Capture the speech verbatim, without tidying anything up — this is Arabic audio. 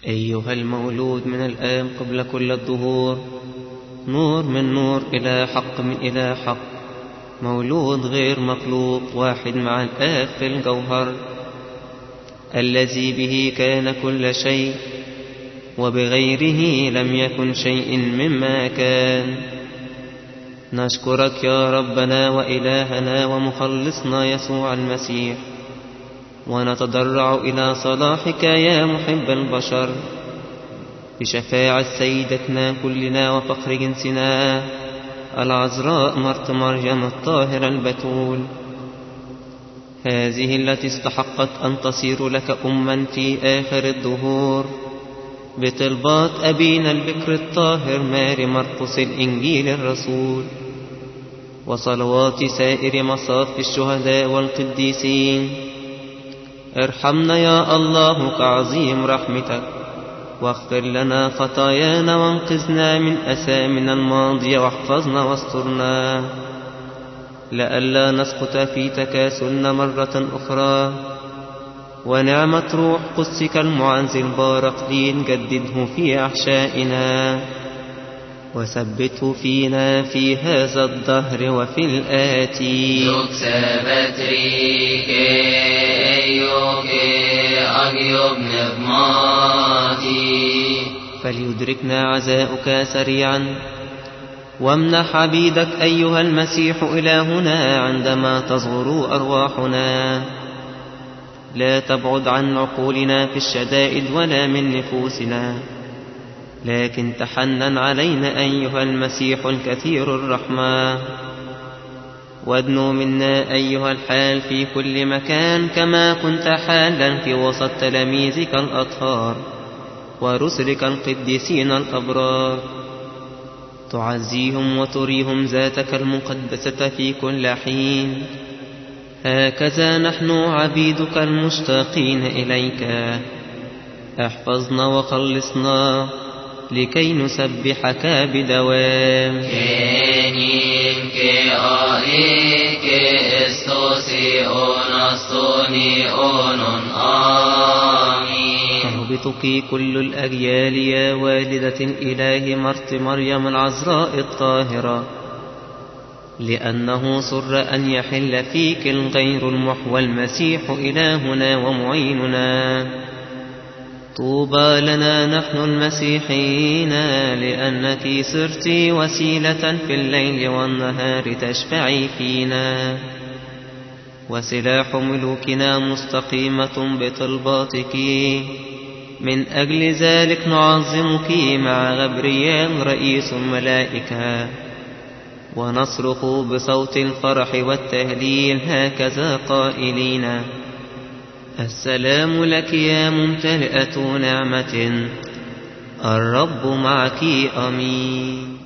أيها المولود من الآب قبل كل الدهور، نور من نور، إلى حق من إلى حق، مولود غير مخلوق، واحد مع الآب في الجوهر، الذي به كان كل شيء، وبغيره لم يكن شيء مما كان. نشكرك يا ربنا وإلهنا ومخلصنا يسوع المسيح، ونتضرع إلى صلاحك يا محب البشر، بشفاعة سيدتنا كلنا وفخر جنسنا العذراء مرت مريم الطاهرة البتول، هذه التي استحقت أن تصير لك أما في آخر الدهور، بطلبات أبينا البكر الطاهر ماري مرقس الإنجيل الرسول، وصلوات سائر مصاف الشهداء والقديسين. ارحمنا يا الله كعظيم رحمتك، واغفر لنا خطايانا، وانقذنا من أثامنا الماضية، واحفظنا واسترنا لئلا نسقط في تكاسلنا مرة أخرى. ونعمة روح قدسك المعز البارقدين جدده في أحشائنا، وثبته فينا في هذا الدهر وفي الآتي. فليدركنا عزاؤك سريعا، وامنح عبيدك أيها المسيح إلهنا عندما تصغر أرواحنا، لا تبعد عن عقولنا في الشدائد ولا من نفوسنا، لكن تحنن علينا أيها المسيح الكثير الرحمة، وادنو منا أيها الحال في كل مكان، كما كنت حالا في وسط تلاميذك الأطهار ورسلك القديسين الأبرار، تعزيهم وتريهم ذاتك المقدسة في كل حين. هكذا نحن عبيدك المشتاقين إليك، احفظنا وخلصنا لكي نسبحك بدوام. كينين كآئي كإستوسي أونستوني أونون آمين. تهبطك كل الأجيال يا والدة الإله مرت مريم العذراء الطاهرة، لأنه سر أن يحل فيك الغير المحوى المسيح إلهنا ومعيننا. طوبى لنا نحن المسيحيين، لأنك صرت وسيلة في الليل والنهار تشفعي فينا، وسلاح ملوكنا مستقيمة بطلباتك. من أجل ذلك نعظمك مع غبريال رئيس الملائكة، ونصرخ بصوت الفرح والتهليل هكذا قائلين: السلام لك يا ممتلئة نعمة، الرب معك. آمين.